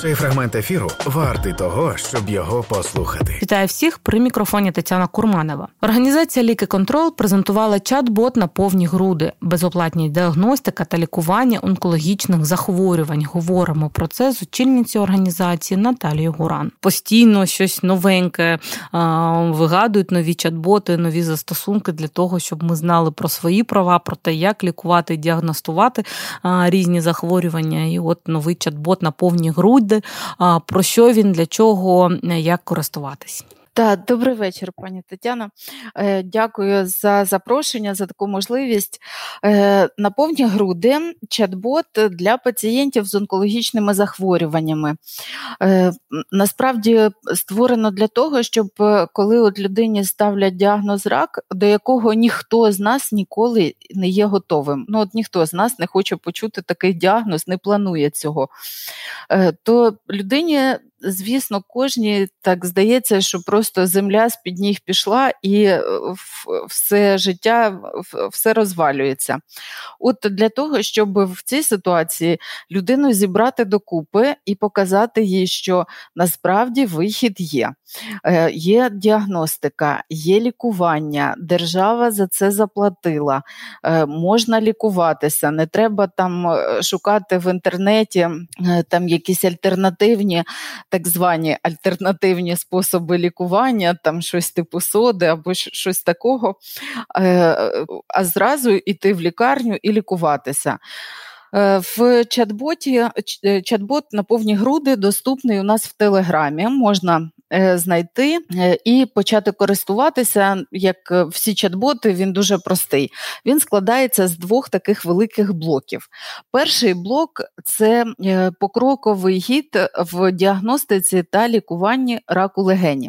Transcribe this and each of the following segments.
Цей фрагмент ефіру вартий того, щоб його послухати. Вітаю всіх, при мікрофоні Тетяна Курманова. Організація «Ліки-Контрол» презентувала чат-бот на повні груди, безоплатні діагностика та лікування онкологічних захворювань. Говоримо про це з очільницею організації Наталією Гуран. Постійно щось новеньке вигадують, нові чат-боти, нові застосунки для того, щоб ми знали про свої права, про те, як лікувати і діагностувати різні захворювання. І от новий чат-бот на повні груди. Про що він, для чого, як користуватись? Так, добрий вечір, пані Тетяно. Дякую за запрошення, за таку можливість. На повні груди чат-бот для пацієнтів з онкологічними захворюваннями. Насправді створено для того, щоб коли от людині ставлять діагноз рак, до якого ніхто з нас ніколи не є готовим. Ну от ніхто з нас не хоче почути такий діагноз, не планує цього. То людині, звісно, кожній так здається, що просто земля з-під ніг пішла і все життя, все розвалюється. От для того, щоб в цій ситуації людину зібрати докупи і показати їй, що насправді вихід є. Є діагностика, є лікування, держава за це заплатила, можна лікуватися, не треба там шукати в інтернеті там якісь альтернативні, так звані альтернативні способи лікування, там щось типу соди або щось такого, а зразу йти в лікарню і лікуватися. В чат-боті, чат-бот на повні груди доступний у нас в Телеграмі, можна знайти і почати користуватися. Як всі чат-боти, він дуже простий. Він складається з двох таких великих блоків. Перший блок – це покроковий гід в діагностиці та лікуванні раку легені.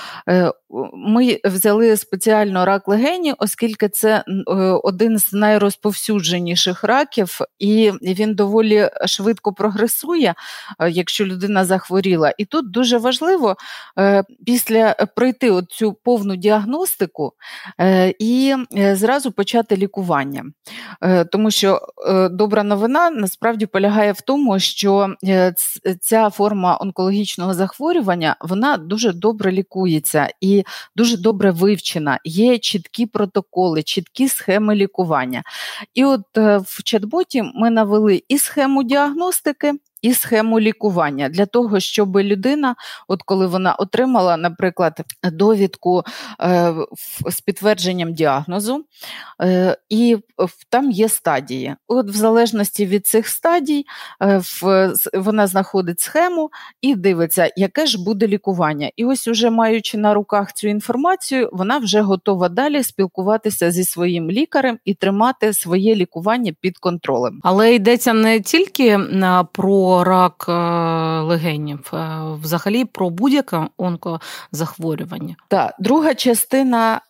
Ми взяли спеціально рак легені, оскільки це один з найрозповсюдженіших раків, і він доволі швидко прогресує, якщо людина захворіла. І тут дуже важливо після пройти цю повну діагностику і зразу почати лікування. Тому що добра новина насправді полягає в тому, що ця форма онкологічного захворювання, вона дуже добре лікується і дуже добре вивчена. Є чіткі протоколи, чіткі схеми лікування. І от в чат-боті ми навели і схему діагностики, і схему лікування для того, щоб людина, от коли вона отримала, наприклад, довідку з підтвердженням діагнозу, і там є стадії. От в залежності від цих стадій вона знаходить схему і дивиться, яке ж буде лікування. І ось уже маючи на руках цю інформацію, вона вже готова далі спілкуватися зі своїм лікарем і тримати своє лікування під контролем. Але йдеться не тільки про рак легенів, взагалі про будь-яке онкозахворювання. Так, друга частина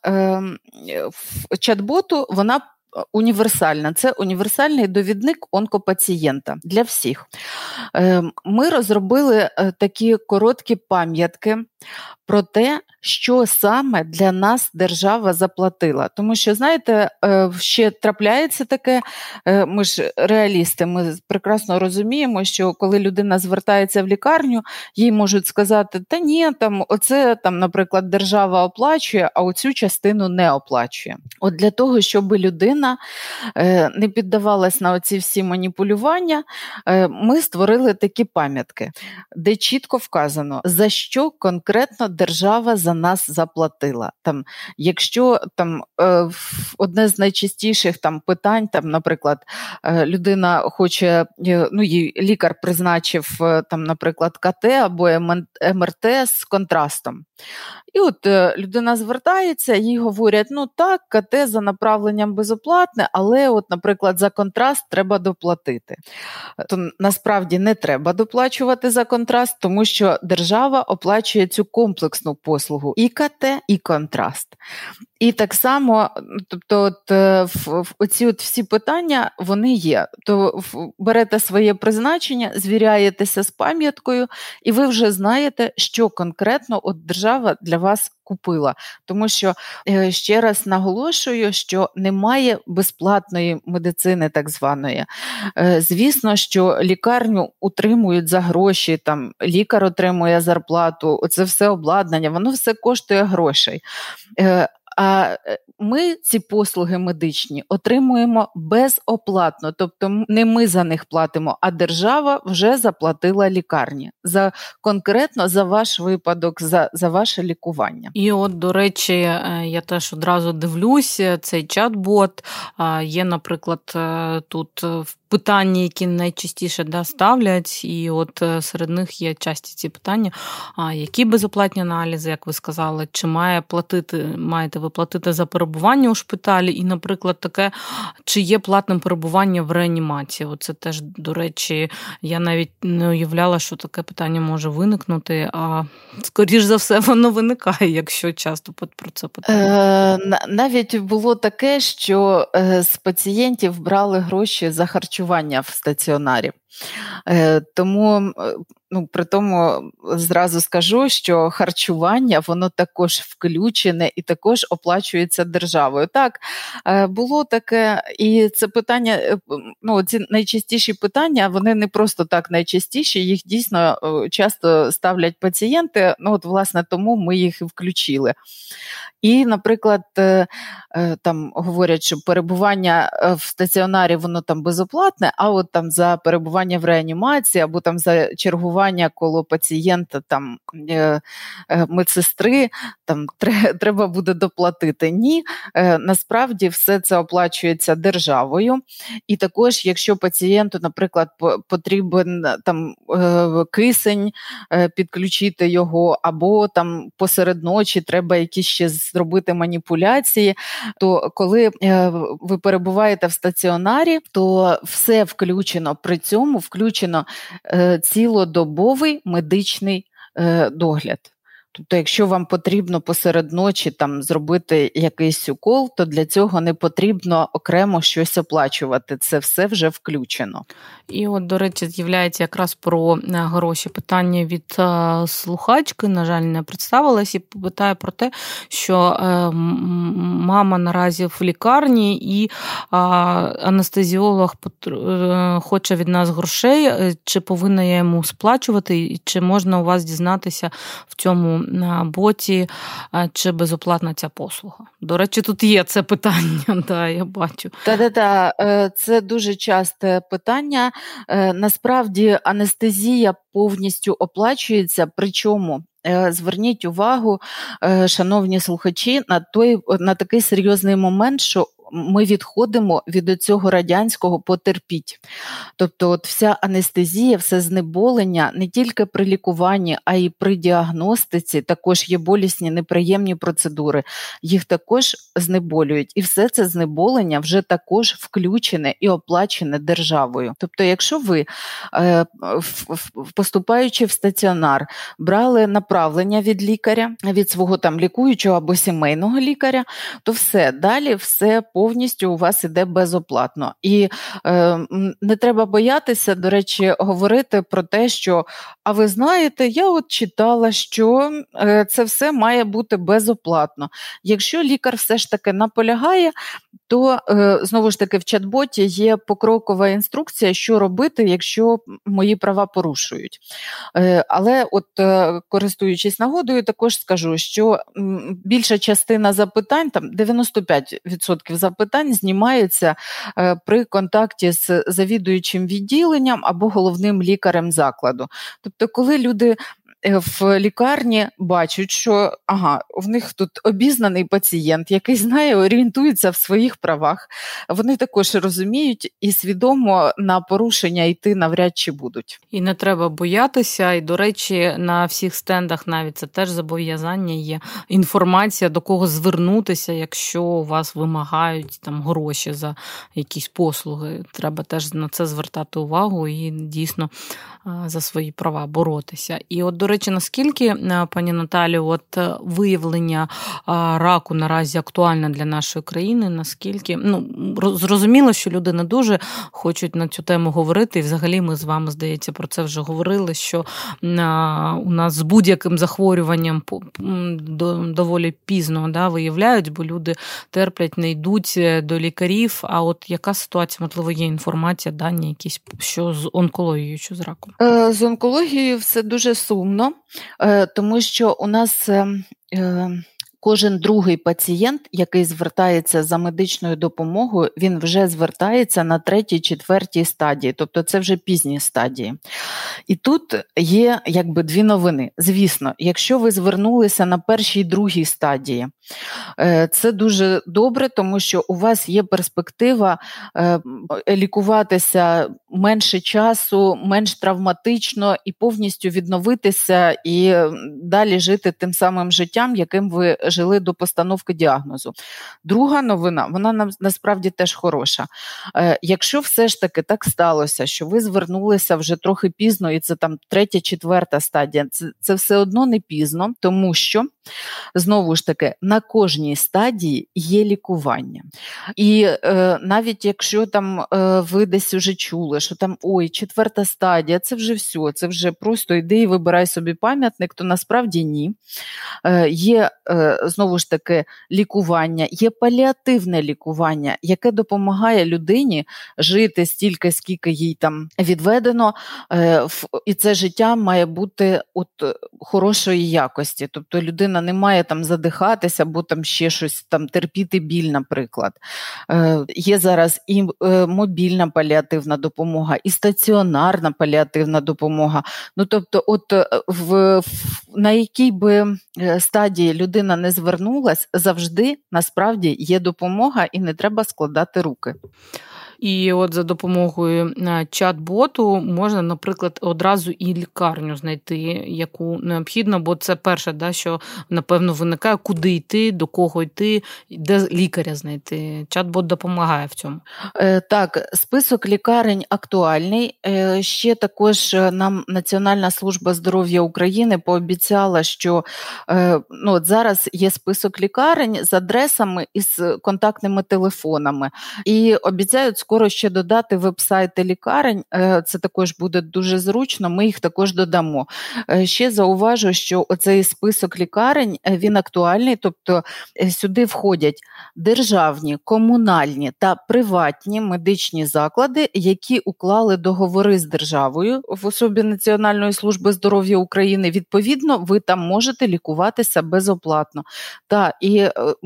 чат-боту, вона універсальна. Це універсальний довідник онкопацієнта для всіх. Ми розробили такі короткі пам'ятки про те, що саме для нас держава заплатила. Тому що, знаєте, ще трапляється таке, ми ж реалісти, ми прекрасно розуміємо, що коли людина звертається в лікарню, їй можуть сказати, та ні, там, оце, там, наприклад, держава оплачує, а оцю частину не оплачує. От для того, щоб людина не піддавалась на оці всі маніпулювання, ми створили такі пам'ятки, де чітко вказано, за що конкретно держава за нас заплатила. Там, якщо там, одне з найчастіших там, питань, там, наприклад, людина хоче, ну, їй лікар призначив, там, наприклад, КТ або МРТ з контрастом. І от людина звертається, їй говорять, ну так, КТ за направленням безоплатне, але, от, наприклад, за контраст треба доплатити. То насправді не треба доплачувати за контраст, тому що держава оплачує цю комплексну послугу і КТ, і контраст. І так само, тобто от, оці от всі питання, вони є. То берете своє призначення, звіряєтеся з пам'яткою, і ви вже знаєте, що конкретно от держава держава для вас купила. Тому що, ще раз наголошую, що немає безплатної медицини так званої. Звісно, що лікарню утримують за гроші, там лікар отримує зарплату, це все обладнання, воно все коштує грошей. А ми ці послуги медичні отримуємо безоплатно, тобто не ми за них платимо, а держава вже заплатила лікарні конкретно за ваш випадок, за ваше лікування. І от, до речі, я теж одразу дивлюся, цей чат-бот, є, наприклад, тут питання, які найчастіше ставлять, і от серед них є часті ці питання, які безоплатні аналізи, як ви сказали, чи маєте ви платити за перебування у шпиталі, і, наприклад, таке, чи є платним перебування в реанімації. Оце теж, до речі, я навіть не уявляла, що таке питання може виникнути, а скоріш за все воно виникає, якщо часто про це питають. Навіть було таке, що з пацієнтів брали гроші за харчування в стаціонарі. Тому, при тому зразу скажу, що харчування, воно також включене і також оплачується державою. Так, було таке, і це питання, ці найчастіші питання, вони не просто так найчастіші, їх дійсно часто ставлять пацієнти, власне, тому ми їх і включили. І, наприклад, там говорять, що перебування в стаціонарі, воно там безоплатне, а от там за перебування в реанімації або там за чергування коло пацієнта, там медсестри, там треба буде доплатити. Ні, насправді все це оплачується державою. І також, якщо пацієнту, наприклад, потрібен там кисень, підключити його, або там посеред ночі треба якісь ще зробити маніпуляції, то коли ви перебуваєте в стаціонарі, то все включено, при цьому включено цілодобовий медичний догляд. Тобто, якщо вам потрібно посеред ночі там зробити якийсь укол, то для цього не потрібно окремо щось оплачувати. Це все вже включено. І от, до речі, з'являється якраз про гроші питання від слухачки, на жаль, не представилась, і питає про те, що мама наразі в лікарні і анестезіолог хоче від нас грошей, чи повинна я йому сплачувати, і чи можна у вас дізнатися в цьому на боті, чи безоплатна ця послуга. До речі, тут є це питання, я бачу. Це дуже часте питання. Насправді анестезія повністю оплачується, причому зверніть увагу, шановні слухачі, на такий серйозний момент, що ми відходимо від цього радянського «потерпіть». Тобто от вся анестезія, все знеболення не тільки при лікуванні, а й при діагностиці також є болісні, неприємні процедури. Їх також знеболюють. І все це знеболення вже також включене і оплачене державою. Тобто якщо ви, поступаючи в стаціонар, брали направлення від лікаря, від свого там лікуючого або сімейного лікаря, то все, далі все повністю у вас іде безоплатно. І не треба боятися, до речі, говорити про те, що, а ви знаєте, я от читала, що це все має бути безоплатно. Якщо лікар все ж таки наполягає, то, знову ж таки, в чат-боті є покрокова інструкція, що робити, якщо мої права порушують. Але от, користуючись нагодою, також скажу, що більша частина запитань, там 95% запитань знімається при контакті з завідуючим відділенням або головним лікарем закладу. Тобто, коли люди в лікарні бачать, що в них тут обізнаний пацієнт, який знає, орієнтується в своїх правах, вони також розуміють і свідомо на порушення йти навряд чи будуть. І не треба боятися, і, до речі, на всіх стендах навіть це теж зобов'язання є, інформація, до кого звернутися, якщо у вас вимагають там гроші за якісь послуги. Треба теж на це звертати увагу і дійсно за свої права боротися. І от, до речі, наскільки, пані Наталю, от виявлення раку наразі актуальне для нашої країни, наскільки, зрозуміло, що люди не дуже хочуть на цю тему говорити, і взагалі ми з вами, здається, про це вже говорили, що у нас з будь-яким захворюванням доволі пізно виявляють, бо люди терплять, не йдуть до лікарів. А от яка ситуація, можливо, є інформація, дані якісь, що з онкологією, що з раком? З онкологією все дуже сумно, тому що у нас кожен другий пацієнт, який звертається за медичною допомогою, він вже звертається на 3-4 стадії, тобто це вже пізні стадії. І тут є якби дві новини. Звісно, якщо ви звернулися на 1-2 стадії, це дуже добре, тому що у вас є перспектива лікуватися менше часу, менш травматично і повністю відновитися і далі жити тим самим життям, яким ви жили до постановки діагнозу. Друга новина, вона насправді теж хороша. Якщо все ж таки так сталося, що ви звернулися вже трохи пізно, і це там 3-4 стадія, це все одно не пізно, тому що, знову ж таки, на кожній стадії є лікування. І навіть якщо там ви десь вже чули, що там, 4 стадія, це вже все, це вже просто йди і вибирай собі пам'ятник, то насправді ні. Є, знову ж таки, лікування, є паліативне лікування, яке допомагає людині жити стільки, скільки їй там відведено, і це життя має бути от хорошої якості. Тобто людина не має там задихатися, або там ще щось, там терпіти біль, наприклад. Є зараз і мобільна паліативна допомога, і стаціонарна паліативна допомога. Тобто, от на якій би стадії людина не звернулась, завжди насправді є допомога і не треба складати руки. І от за допомогою чат-боту можна, наприклад, одразу і лікарню знайти, яку необхідно, бо це перше, що, напевно, виникає, куди йти, до кого йти, де лікаря знайти. Чат-бот допомагає в цьому. Так, список лікарень актуальний. Ще також нам Національна служба здоров'я України пообіцяла, що от зараз є список лікарень з адресами і з контактними телефонами. І обіцяють скоро ще додати веб-сайти лікарень, це також буде дуже зручно, ми їх також додамо. Ще зауважу, що оцей список лікарень, він актуальний, тобто сюди входять державні, комунальні та приватні медичні заклади, які уклали договори з державою в особі Національної служби здоров'я України. Відповідно, ви там можете лікуватися безоплатно. І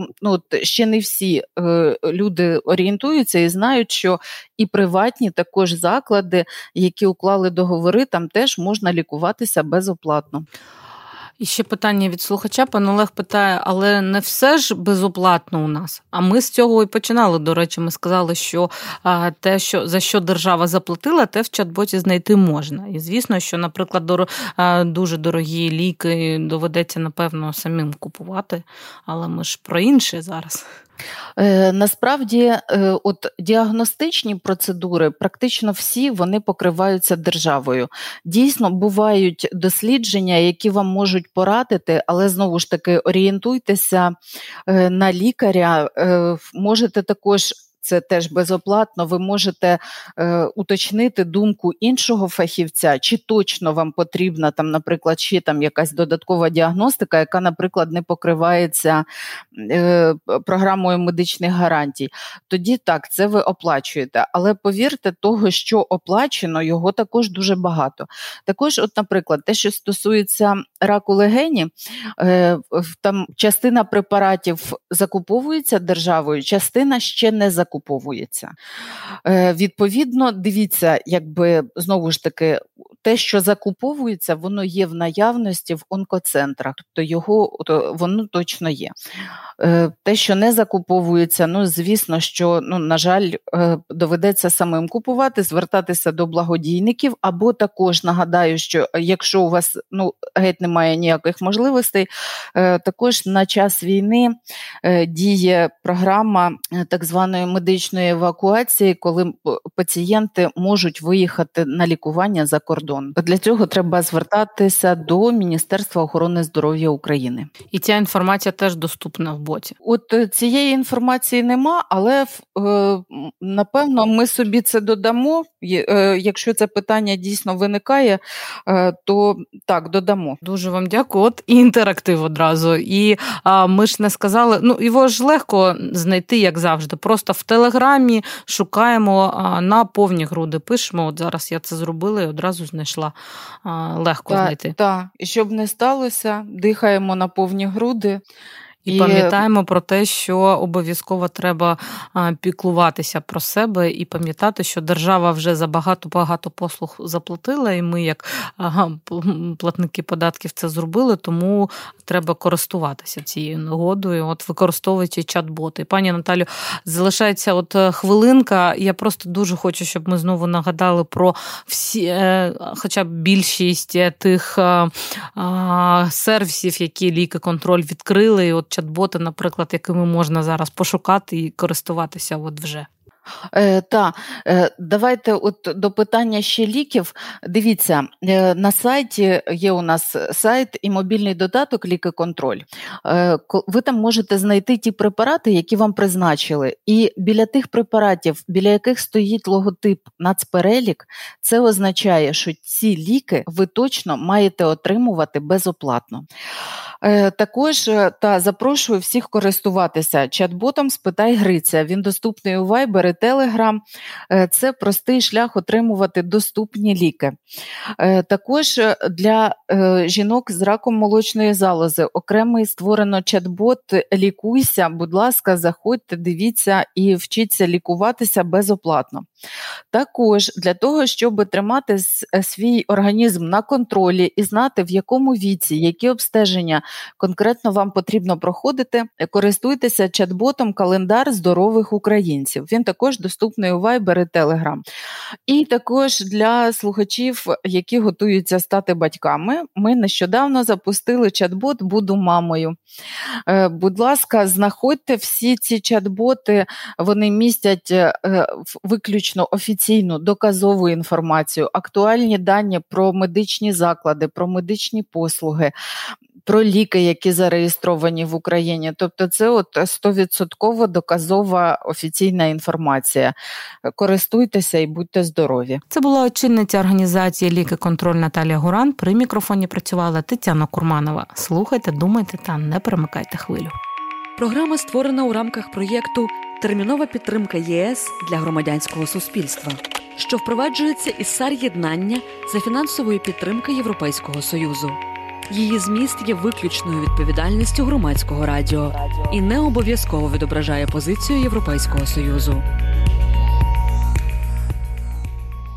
ще не всі люди орієнтуються і знають, що і приватні також заклади, які уклали договори, там теж можна лікуватися безоплатно. І ще питання від слухача. Пан Олег питає, але не все ж безоплатно у нас. А ми з цього і починали, до речі. Ми сказали, що те, за що держава заплатила, те в чат-боті знайти можна. І звісно, що, наприклад, дуже дорогі ліки доведеться, напевно, самим купувати. Але ми ж про інше зараз. Насправді, от діагностичні процедури, практично всі вони покриваються державою. Дійсно, бувають дослідження, які вам можуть порадити, але, знову ж таки, орієнтуйтеся на лікаря, можете також... Це теж безоплатно, ви можете уточнити думку іншого фахівця, чи точно вам потрібна, там, наприклад, ще там якась додаткова діагностика, яка, наприклад, не покривається програмою медичних гарантій. Тоді так, це ви оплачуєте. Але повірте, того, що оплачено, його також дуже багато. Також, от, наприклад, те, що стосується раку легені, там частина препаратів закуповується державою, частина ще не закуповується. Відповідно, дивіться, знову ж таки, те, що закуповується, воно є в наявності в онкоцентрах, тобто воно точно є. Те, що не закуповується, звісно, що, на жаль, доведеться самим купувати, звертатися до благодійників, або також нагадаю, що якщо у вас, геть немає ніяких можливостей, також на час війни діє програма так званої медичної евакуації, коли пацієнти можуть виїхати на лікування за кордон. Для цього треба звертатися до Міністерства охорони здоров'я України. І ця інформація теж доступна в боті? От цієї інформації нема, але напевно ми собі це додамо. Якщо це питання дійсно виникає, то так, додамо. Дуже вам дякую. От і інтерактив одразу. І ми ж не сказали, його ж легко знайти, як завжди. Просто в Телеграмі шукаємо на повні груди. Пишемо, от зараз я це зробила і одразу знайшла. Легко знайти. Так, і щоб не сталося, дихаємо на повні груди. І пам'ятаємо про те, що обов'язково треба піклуватися про себе і пам'ятати, що держава вже за багато послуг заплатила, і ми, як платники податків, це зробили, тому треба користуватися цією нагодою, от використовуючи чат-боти. Пані Наталю, залишається от хвилинка, я просто дуже хочу, щоб ми знову нагадали про всі, хоча б більшість тих сервісів, які Лікаконтроль відкрили, і от чат-боти, наприклад, якими можна зараз пошукати і користуватися от вже. Так, давайте от до питання ще ліків. Дивіться, на сайті є у нас сайт і мобільний додаток Лікаконтроль. Ви там можете знайти ті препарати, які вам призначили. І біля тих препаратів, біля яких стоїть логотип «Нацперелік», це означає, що ці ліки ви точно маєте отримувати безоплатно. Також запрошую всіх користуватися чат-ботом «Спитай Гриця». Він доступний у Viber і Telegram. Це простий шлях отримувати доступні ліки. Також для жінок з раком молочної залози окремий створено чат-бот «Лікуйся». Будь ласка, заходьте, дивіться і вчіться лікуватися безоплатно. Також для того, щоб тримати свій організм на контролі і знати, в якому віці, які обстеження конкретно вам потрібно проходити, користуйтеся чат-ботом «Календар здорових українців». Він також доступний у Viber і Telegram. І також для слухачів, які готуються стати батьками, ми нещодавно запустили чат-бот «Буду мамою». Будь ласка, знаходьте всі ці чат-боти, вони містять виключно офіційну доказову інформацію, актуальні дані про медичні заклади, про медичні послуги, про ліки, які зареєстровані в Україні. Тобто це 100% доказова офіційна інформація. Користуйтеся і будьте здорові. Це була очільниця організації «Лікаконтроль» Наталія Гуран. При мікрофоні працювала Тетяна Курманова. Слухайте, думайте та не перемикайте хвилю. Програма створена у рамках проєкту «Термінова підтримка ЄС для громадянського суспільства», що впроваджується із САР-єднання за фінансової підтримки Європейського Союзу. Її зміст є виключною відповідальністю Громадського радіо і не обов'язково відображає позицію Європейського Союзу.